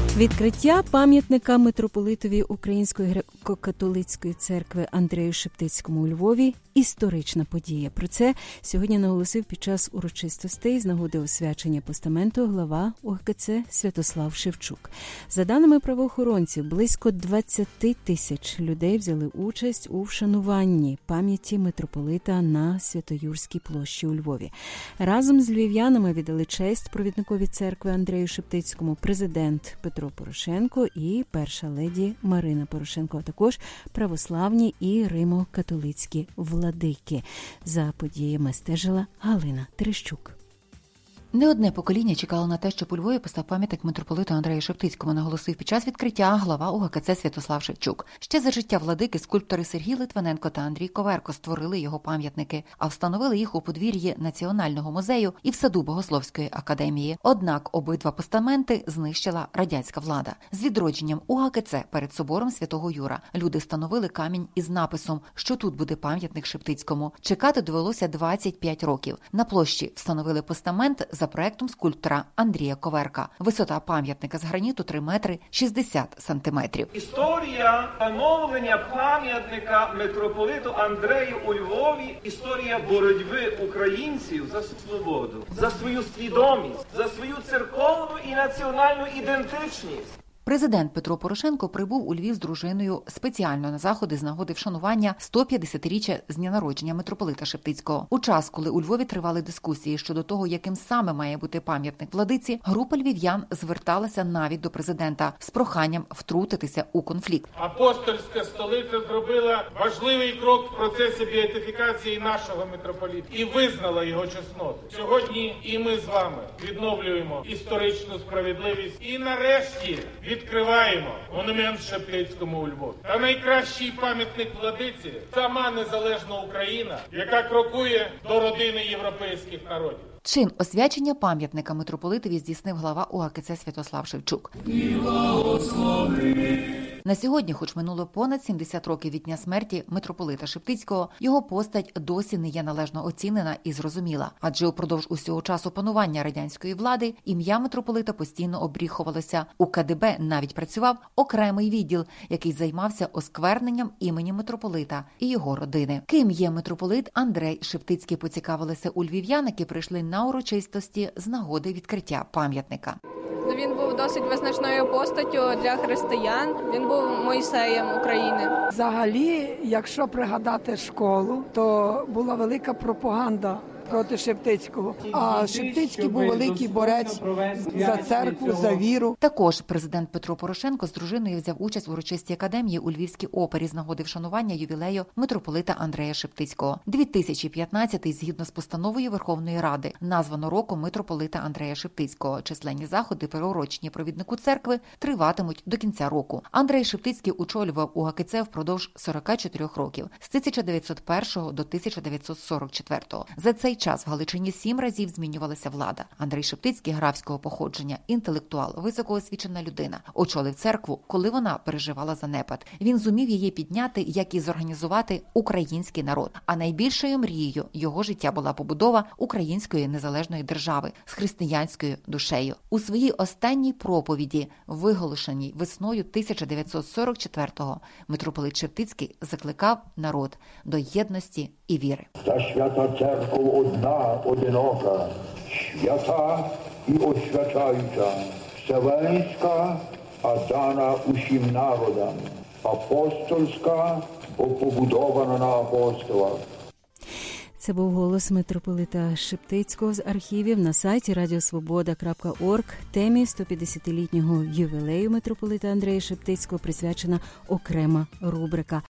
Відкриття пам'ятника митрополитові Української греко-католицької церкви Андрею Шептицькому у Львові – історична подія. Про це сьогодні наголосив під час урочистостей з нагоди освячення постаменту глава УГКЦ Святослав Шевчук. За даними правоохоронців, близько 20 тисяч людей взяли участь у вшануванні пам'яті митрополита на Свято-Юрській площі у Львові. Разом з львів'янами віддали честь провідникові церкви Андрею Шептицькому президент Петро Порошенко і перша леді Марина Порошенко, а також православні і римо-католицькі владики. За подіями стежила Галина Терещук. Не одне покоління чекало на те, щоб у Львові постав пам'ятник митрополиту Андрею Шептицькому, наголосив під час відкриття глава УГКЦ Святослав Шевчук. Ще за життя владики скульптори Сергій Литвиненко та Андрій Коверко створили його пам'ятники, а встановили їх у подвір'ї Національного музею і в саду Богословської академії. Однак обидва постаменти знищила радянська влада. З відродженням УГКЦ перед собором Святого Юра люди встановили камінь із написом, що тут буде пам'ятник Шептицькому. Чекати довелося 25 років. На площі встановили постамент за проектом скульптора Андрія Коверка. Висота пам'ятника з граніту 3 метри 60 сантиметрів. Історія встановлення пам'ятника митрополиту Андрею у Львові – історія боротьби українців за свободу, за свою свідомість, за свою церковну і національну ідентичність. Президент Петро Порошенко прибув у Львів з дружиною спеціально на заходи з нагоди вшанування 150-річчя з дня народження митрополита Шептицького. У час, коли у Львові тривали дискусії щодо того, яким саме має бути пам'ятник владиці, група львів'ян зверталася навіть до президента з проханням втрутитися у конфлікт. Апостольська столиця зробила важливий крок в процесі беатифікації нашого митрополіта і визнала його чесноту. Сьогодні і ми з вами відновлюємо історичну справедливість і нарешті відкриваємо монумент Шептицькому у Львові. Та найкращий пам'ятник владиці – сама незалежна Україна, яка крокує до родини європейських народів. Чин освячення пам'ятника митрополитові здійснив глава УГКЦ Святослав Шевчук. На сьогодні, хоч минуло понад 70 років від дня смерті митрополита Шептицького, його постать досі не є належно оцінена і зрозуміла. Адже упродовж усього часу панування радянської влади ім'я митрополита постійно обріхувалося. У КДБ навіть працював окремий відділ, який займався оскверненням імені митрополита і його родини. Ким є митрополит Андрей Шептицький, поцікавилися у львів'ян, які прийшли на урочистості з нагоди відкриття пам'ятника. Він був досить визначною постаттю для християн. Він був Мойсеєм України. Взагалі, якщо пригадати школу, то була велика пропаганда проти Шептицького. А Шептицький був великий борець за церкву, за віру. Також президент Петро Порошенко з дружиною взяв участь в урочистій академії у Львівській опері з нагоди вшанування ювілею митрополита Андрея Шептицького. 2015-й, згідно з постановою Верховної Ради, названо роком митрополита Андрея Шептицького. Численні заходи, приурочені провіднику церкви, триватимуть до кінця року. Андрей Шептицький очолював УГКЦ впродовж 44 років, з 1901 до 1944. За цей час в Галичині 7 разів змінювалася влада. Андрій Шептицький графського походження, інтелектуал, високоосвічена людина. Очолив церкву, коли вона переживала занепад. Він зумів її підняти, як і зорганізувати український народ. А найбільшою мрією його життя була побудова української незалежної держави з християнською душею. У своїй останній проповіді, виголошеній весною 1944-го, митрополит Шептицький закликав народ до єдності і віри. Та свята церква одна, одинока, свята і освячаюча, вселенська, а дана усім народам, апостольська, бо побудована на апостолах. Це був голос митрополита Шептицького з архівів на сайті radiosvoboda.org. Темі 150-літнього ювілею митрополита Андрея Шептицького присвячена окрема рубрика.